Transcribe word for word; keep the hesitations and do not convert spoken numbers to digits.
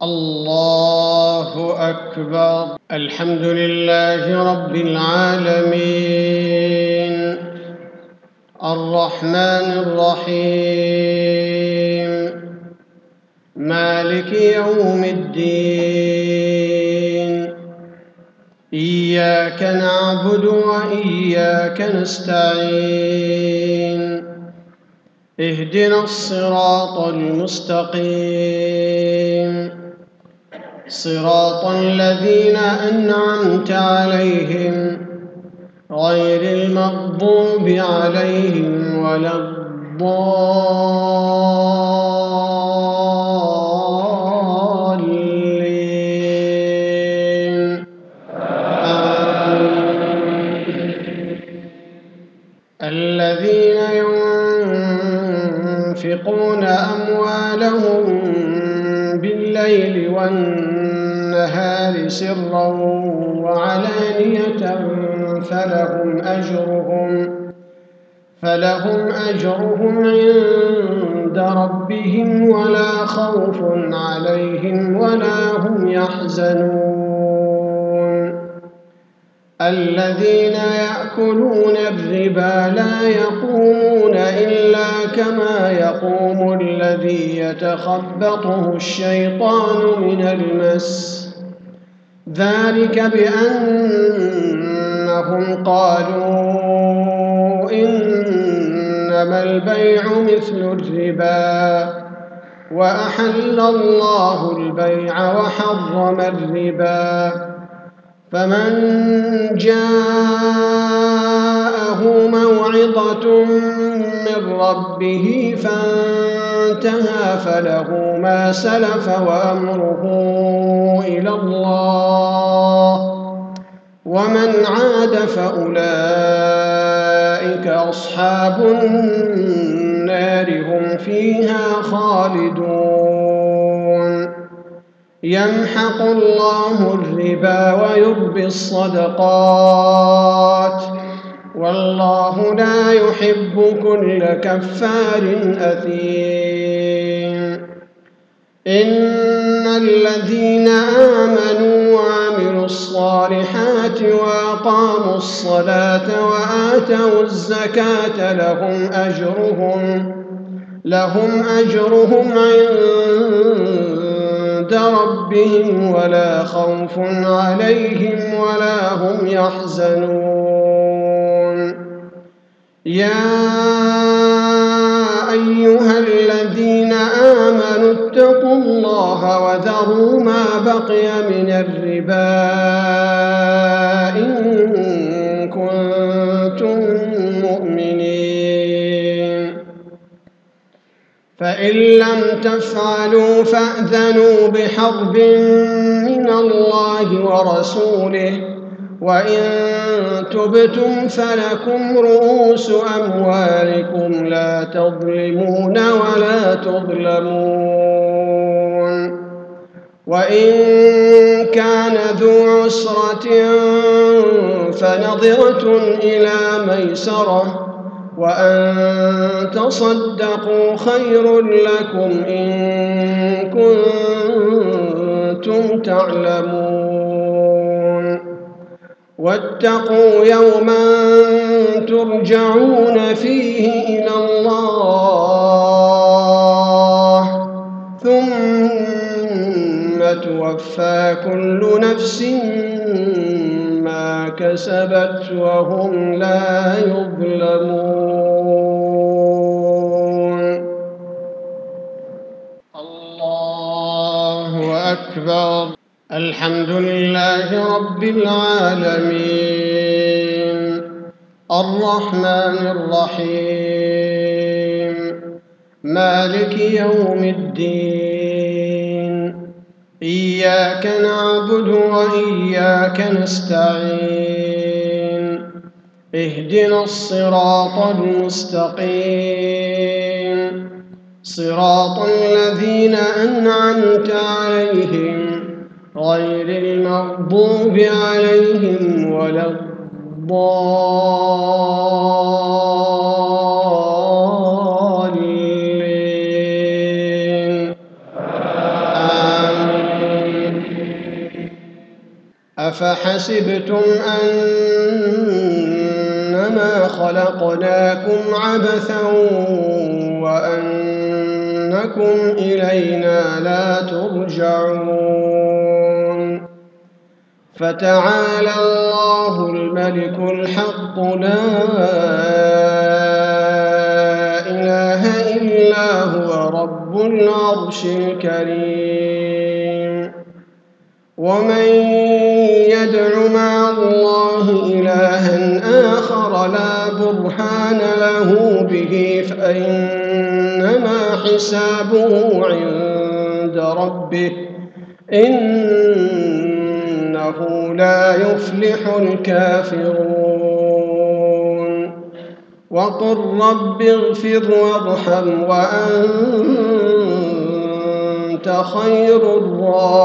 الله أكبر. الحمد لله رب العالمين، الرحمن الرحيم، مالك يوم الدين. إياك نعبد وإياك نستعين، اهدنا الصراط المستقيم، صراط الذين أنعمت عليهم غير المغضوب عليهم ولا الضالين. الذين ينفقون أموالهم بالليل والنهار سرا وعلانية فلهم أجرهم فلهم أجرهم عند ربهم ولا خوف عليهم ولا هم يحزنون. الذين يأكلون الربا لا يقومون إلا كما يقوم الذي يتخبطه الشيطان من المس، ذلك بأنهم قالوا إنما البيع مثل الربا وأحل الله البيع وحرم الربا. فمن جاءه موعظة من ربه فانتهى فله ما سلف وأمره إلى الله، ومن عاد فأولئك أصحاب النار هم فيها خالدون. يمحق الله الربا ويربي الصدقات، والله لا يحب كل كفار أثيم. إن الذين آمنوا وعملوا الصالحات وأقاموا الصلاة وآتوا الزكاة لهم أجرهم لهم أجرهم عند ربهم ولا خوف عليهم ولا هم يحزنون. يا أيها الذين آمنوا اتقوا الله وذروا ما بقي من الربا إن كنتم مؤمنين، فإن لم تفعلوا فأذنوا بحرب من الله ورسوله، وإن تبتم فلكم رؤوس أموالكم لا تظلمون ولا تظلمون. وإن كان ذو عسرة فنظرة إلى ميسرة، وأن تصدقوا خير لكم إن كنتم تعلمون. واتقوا يوما ترجعون فيه إلى الله ثم توفى كل نفس ما كسبت وهم لا يظلمون. الله أكبر. الحمد لله رب العالمين، الرحمن الرحيم، مالك يوم الدين. إياك نعبد وإياك نستعين، اهدنا الصراط المستقيم، صراط الذين أنعمت عليهم غير المغضوب عليهم ولا الضالين. آمين. أفحسبتم أنما خلقناكم عبثا وأنكم إلينا لا ترجعون فتعالى الله الملك الحق لا إله إلا هو رب العرش الكريم ومن يدع مع الله إلها آخر لا برهان له به فإنما حسابه عند ربه إنه لا يفلح الكافرون وقل رب اغفر وارحم وأنت خير الراحمين